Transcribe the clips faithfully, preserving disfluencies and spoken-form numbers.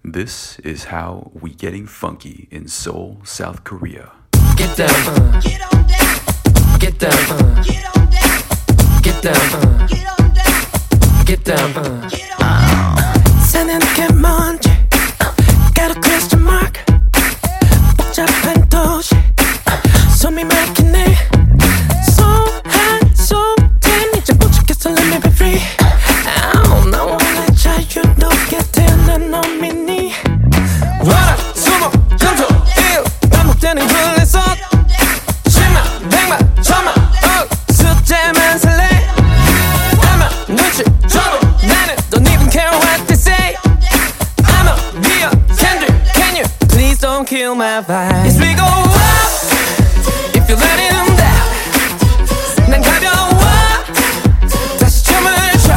This is how we getting funky in Seoul, South Korea. Get down, uh. Get on down. Get down, uh. Get on down. Get down, uh. Get on down. Get down, uh. Get on down. 사는 게 뭔지 got a question mark. 복잡한 도시 숨이 막히네. So hot, so damn 이제 못 죽겠어, let me be free. Oh, 나 원래 자유롭게 태어난 놈이니. 와라, 숨어, 전투, 일 반복되는 굴레속 십만, 백만, 천만, 억 숫자만 설레. 아마 눈치 줘도 나는 don't even care what they say. I'm a real Kendrick, can you please don't kill my vibe. Yes, we go up if you let him down. 난 가벼워 다시 춤을 춰.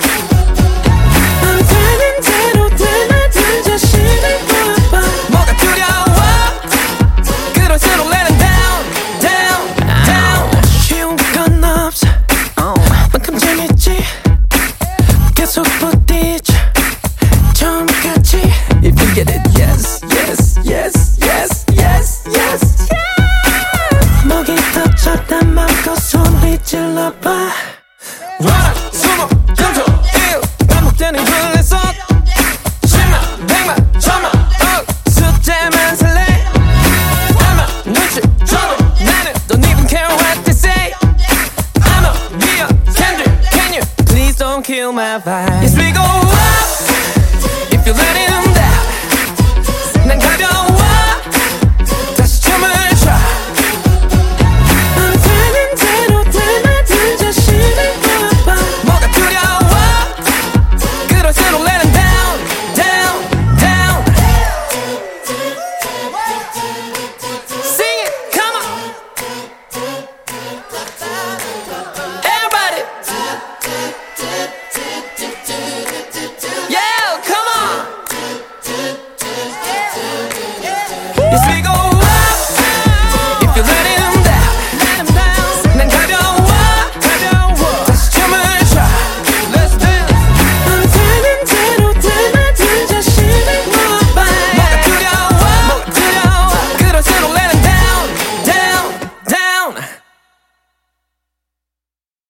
난 되는 대로 내놔둔 자신을 봐봐. 뭐가 두려워 그럴수록 let him down, down, down. 쉬운 건 없어 만큼 재밌지. 계속 부딪혀 처음같이. If you get it, yes, yes, yes, yes, yes, yes, yes. 목이 터졌다 맘껏 소리 질러봐. 와라, 숨어, 전투, 일 반복되는 굴레속 십만, 백만, 천만, 억 숫자만 설레. 아마 눈치 줘도 나는 don't even care what they say. I'm a real Kendrick, can you please don't kill my vibe. Yes,